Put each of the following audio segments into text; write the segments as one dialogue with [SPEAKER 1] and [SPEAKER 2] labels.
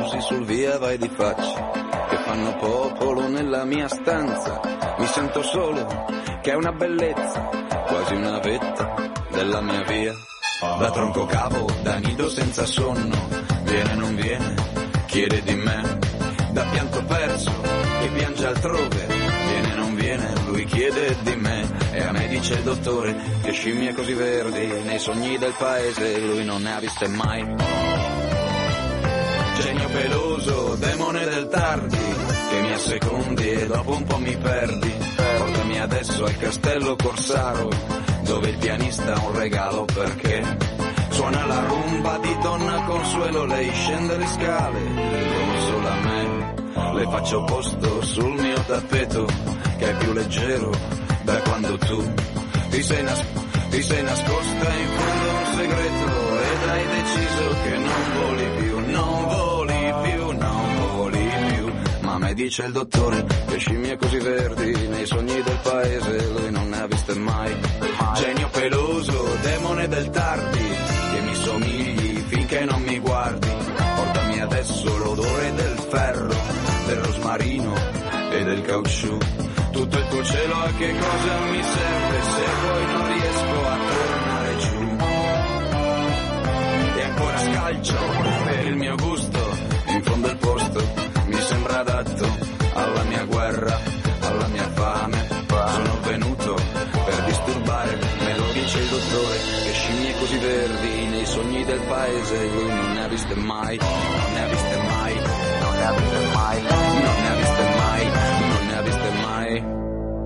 [SPEAKER 1] chiusi sul via vai di faccia, che fanno popolo nella mia stanza. Mi sento solo, che è una bellezza, quasi una vetta della mia via. Da tronco cavo, da nido senza sonno, viene non viene, chiede di me. Da pianto perso, che piange altrove, viene non viene, lui chiede di me. E a me dice il dottore, che scimmie così verdi, nei sogni del paese lui non ne ha viste mai. Genio peloso, demone del tardi, che mi assecondi e dopo un po' mi perdi. Portami adesso al castello Corsaro, dove il pianista ha un regalo perché suona la rumba di Donna Consuelo. Lei scende le scale come solo a me, le faccio posto sul mio tappeto, che è più leggero da quando tu ti sei nascosta in fondo a un segreto ed hai deciso che non voli più, non voli più, non voli più. Ma me dice il dottore, che scimmie così verdi, nei sogni del paese lui non ne ha viste mai. Genio peloso, demone del tardi, che mi somigli finché non mi guardi. Portami adesso l'odore del ferro, del rosmarino e del caucciù. Tutto il tuo cielo a che cosa mi serve se poi non riesco a tornare giù. E ancora scalcio per il mio gusto, in fondo il posto mi sembra adatto alla mia guerra, alla mia fame. Sono venuto per disturbare, me lo dice il dottore, che scimmie così verdi, nei sogni del paese lui non ne ha viste mai, non ne ha viste mai, non ne ha viste mai, non ne ha viste mai, non ne ha viste mai.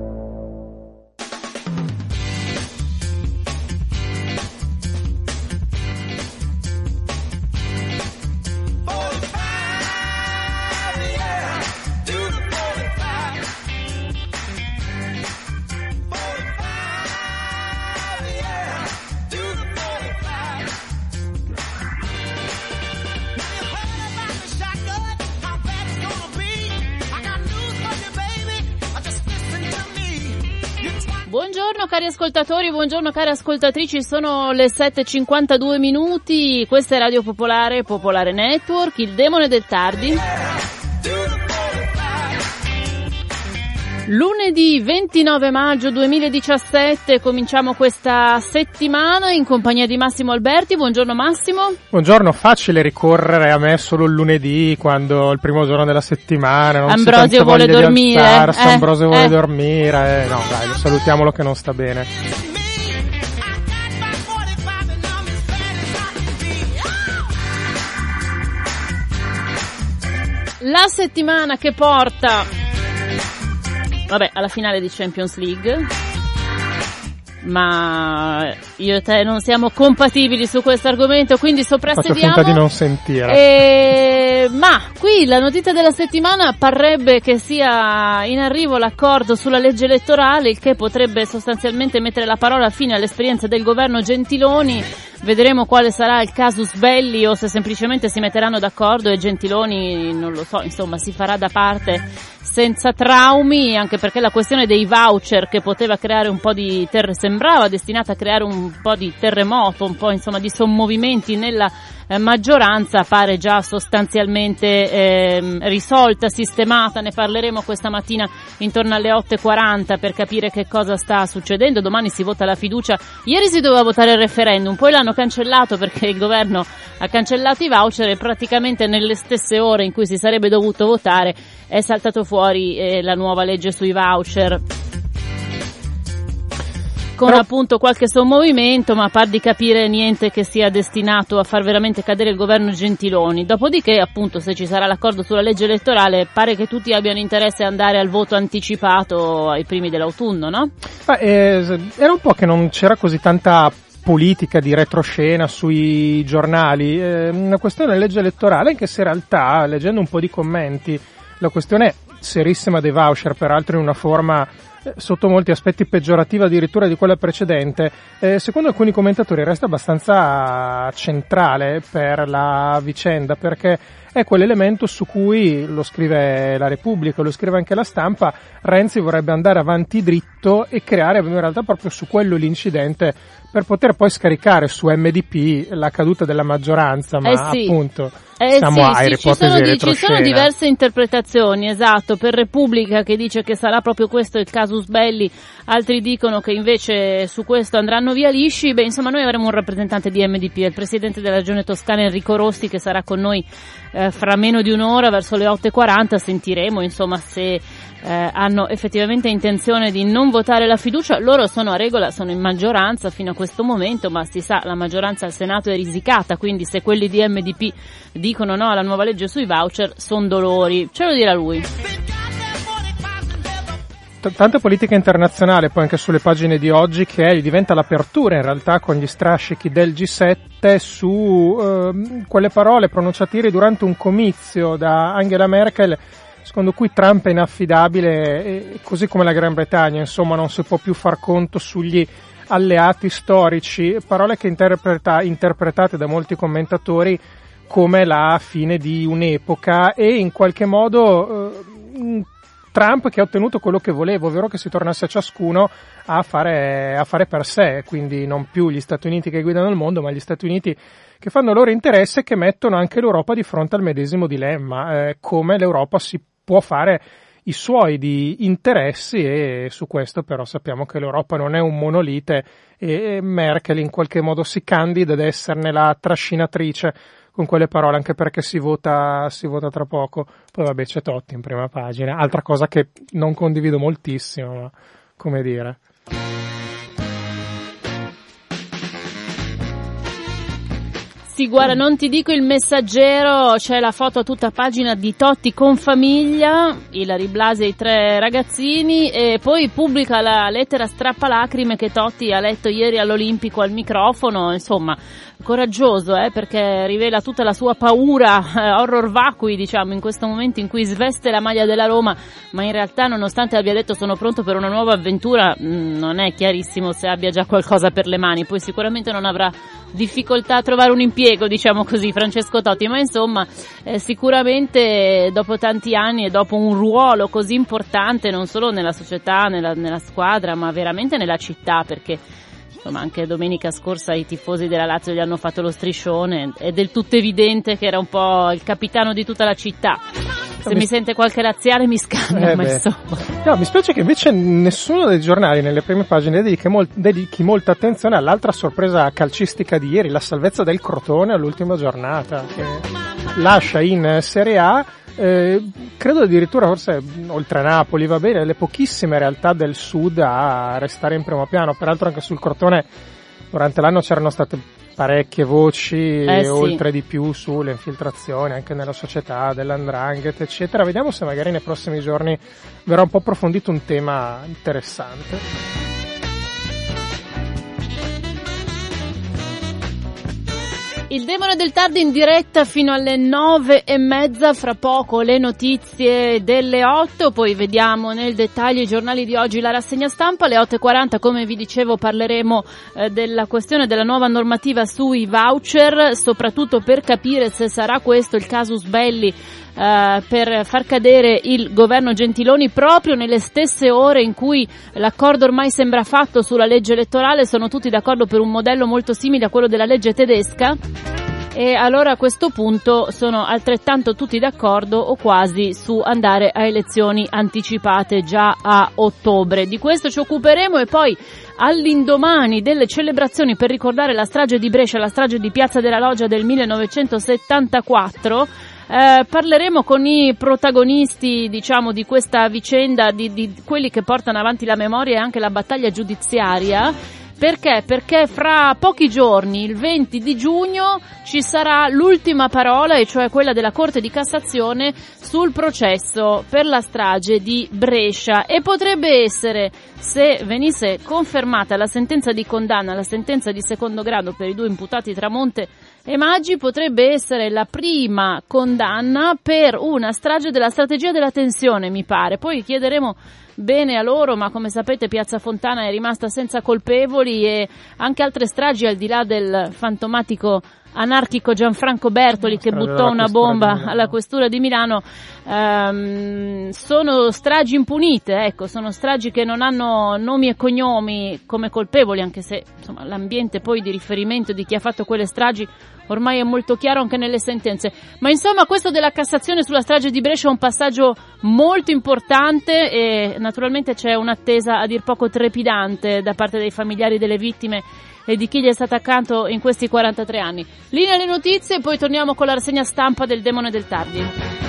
[SPEAKER 2] Buongiorno cari ascoltatori, buongiorno cari ascoltatrici, sono le 7:52 minuti, questa è Radio Popolare, Popolare Network, il demone del tardi. Lunedì 29 maggio 2017 cominciamo questa settimana in compagnia di Massimo Alberti. Buongiorno Massimo.
[SPEAKER 3] Buongiorno, facile ricorrere a me solo il lunedì quando il primo giorno della settimana non
[SPEAKER 2] Ambrosio vuole dormire.
[SPEAKER 3] Ambrosio vuole dormire. No, dai, salutiamolo che non sta bene.
[SPEAKER 2] La settimana che porta alla finale di Champions League, ma io e te non siamo compatibili su questo argomento, quindi soprassediamo.
[SPEAKER 3] Faccio finta di non sentire.
[SPEAKER 2] Ma qui la notizia della settimana parrebbe che sia in arrivo l'accordo sulla legge elettorale, il che potrebbe sostanzialmente mettere la parola fine all'esperienza del governo Gentiloni. Vedremo quale sarà il casus belli o se semplicemente si metteranno d'accordo e Gentiloni, non lo so, insomma, si farà da parte senza traumi, anche perché la questione dei voucher che poteva creare un po' di sembrava destinata a creare un po' di terremoto, un po' insomma di sommovimenti nella maggioranza, pare già sostanzialmente risolta, sistemata. Ne parleremo questa mattina intorno alle 8:40 per capire che cosa sta succedendo. Domani si vota la fiducia, ieri si doveva votare il referendum, poi l'hanno cancellato perché il governo ha cancellato i voucher e praticamente nelle stesse ore in cui si sarebbe dovuto votare è saltato fuori la nuova legge sui voucher, con appunto qualche sommovimento, ma par di capire niente che sia destinato a far veramente cadere il governo Gentiloni. Dopodiché, appunto, se ci sarà l'accordo sulla legge elettorale, pare che tutti abbiano interesse ad andare al voto anticipato ai primi dell'autunno, no?
[SPEAKER 3] Era un po' che non c'era così tanta politica di retroscena sui giornali, una questione della legge elettorale, anche se in realtà, leggendo un po' di commenti, la questione serissima dei voucher, peraltro in una forma sotto molti aspetti peggiorativa addirittura di quella precedente, secondo alcuni commentatori resta abbastanza centrale per la vicenda, perché è quell'elemento su cui, lo scrive la Repubblica, lo scrive anche la Stampa, Renzi vorrebbe andare avanti dritto e creare in realtà proprio su quello l'incidente per poter poi scaricare su MDP la caduta della maggioranza, ma appunto siamo ai ipotesi retroscena.
[SPEAKER 2] Ci sono diverse interpretazioni, esatto, per Repubblica che dice che sarà proprio questo il casus belli, altri dicono che invece su questo andranno via lisci. Beh, insomma, noi avremo un rappresentante di MDP, il presidente della Regione Toscana Enrico Rosti, che sarà con noi fra meno di un'ora, verso le 8:40, sentiremo insomma se hanno effettivamente intenzione di non votare la fiducia. Loro sono a regola, sono in maggioranza fino a questo momento, ma si sa, la maggioranza al Senato è risicata, quindi se quelli di MDP dicono no alla nuova legge sui voucher, son dolori. Ce lo dirà lui.
[SPEAKER 3] Tanta politica internazionale poi anche sulle pagine di oggi, che diventa l'apertura in realtà con gli strascichi del G7 su quelle parole pronunciate ieri durante un comizio da Angela Merkel, secondo cui Trump è inaffidabile, così come la Gran Bretagna, insomma non si può più far conto sugli alleati storici, parole che interpretate da molti commentatori come la fine di un'epoca e in qualche modo Trump che ha ottenuto quello che voleva, ovvero che si tornasse a ciascuno a fare per sé, quindi non più gli Stati Uniti che guidano il mondo, ma gli Stati Uniti che fanno il loro interesse e che mettono anche l'Europa di fronte al medesimo dilemma, come l'Europa si può fare i suoi di interessi, e su questo però sappiamo che l'Europa non è un monolite e Merkel in qualche modo si candida ad esserne la trascinatrice con quelle parole, anche perché si vota tra poco. Poi vabbè, c'è Totti in prima pagina, altra cosa che non condivido moltissimo, ma come dire.
[SPEAKER 2] Sì, guarda, non ti dico Il Messaggero, c'è la foto a tutta pagina di Totti con famiglia, Ilary Blasi e i 3 ragazzini, e poi pubblica la lettera strappalacrime che Totti ha letto ieri all'Olimpico al microfono, insomma, coraggioso, perché rivela tutta la sua paura, horror vacui, diciamo, in questo momento in cui sveste la maglia della Roma, ma in realtà, nonostante abbia detto sono pronto per una nuova avventura, non è chiarissimo se abbia già qualcosa per le mani. Poi sicuramente non avrà difficoltà a trovare un impiego, diciamo così, Francesco Totti, ma insomma sicuramente dopo tanti anni e dopo un ruolo così importante non solo nella società, nella squadra, ma veramente nella città, perché insomma anche domenica scorsa i tifosi della Lazio gli hanno fatto lo striscione, è del tutto evidente che era un po' il capitano di tutta la città. Se mi sente qualche laziale mi scambia, ma insomma.
[SPEAKER 3] No, mi spiace che invece nessuno dei giornali nelle prime pagine dedichi molta attenzione all'altra sorpresa calcistica di ieri, la salvezza del Crotone all'ultima giornata, che lascia in Serie A, credo addirittura, forse oltre a Napoli, va bene, le pochissime realtà del sud a restare in primo piano. Peraltro anche sul Crotone durante l'anno c'erano state parecchie voci, oltre di più sulle infiltrazioni anche nella società, dell''ndrangheta eccetera. Vediamo se magari nei prossimi giorni verrà un po' approfondito un tema interessante.
[SPEAKER 2] Il Demone del Tardi in diretta fino alle 9:30, fra poco le notizie delle 8, poi vediamo nel dettaglio i giornali di oggi, la rassegna stampa. Alle 8:40, come vi dicevo, parleremo della questione della nuova normativa sui voucher, soprattutto per capire se sarà questo il casus belli per far cadere il governo Gentiloni proprio nelle stesse ore in cui l'accordo ormai sembra fatto sulla legge elettorale. Sono tutti d'accordo per un modello molto simile a quello della legge tedesca, e allora a questo punto sono altrettanto tutti d'accordo o quasi su andare a elezioni anticipate già a ottobre. Di questo ci occuperemo, e poi all'indomani delle celebrazioni per ricordare la strage di Brescia, la strage di Piazza della Loggia del 1974, parleremo con i protagonisti, diciamo, di questa vicenda, di quelli che portano avanti la memoria e anche la battaglia giudiziaria. Perché? Perché fra pochi giorni, il 20 di giugno, ci sarà l'ultima parola, e cioè quella della Corte di Cassazione sul processo per la strage di Brescia, e potrebbe essere, se venisse confermata la sentenza di condanna, la sentenza di secondo grado per i 2 imputati Tramonte e Maggi, potrebbe essere la prima condanna per una strage della strategia della tensione, mi pare. Poi chiederemo bene a loro, ma come sapete Piazza Fontana è rimasta senza colpevoli e anche altre stragi al di là del fantomatico anarchico Gianfranco Bertoli che buttò una bomba alla questura di Milano, sono stragi impunite, ecco, sono stragi che non hanno nomi e cognomi come colpevoli, anche se insomma l'ambiente poi di riferimento di chi ha fatto quelle stragi ormai è molto chiaro anche nelle sentenze. Ma insomma questo della Cassazione sulla strage di Brescia è un passaggio molto importante e naturalmente c'è un'attesa a dir poco trepidante da parte dei familiari delle vittime e di chi gli è stato accanto in questi 43 anni. Linea alle notizie, poi torniamo con la rassegna stampa del Demone del Tardi.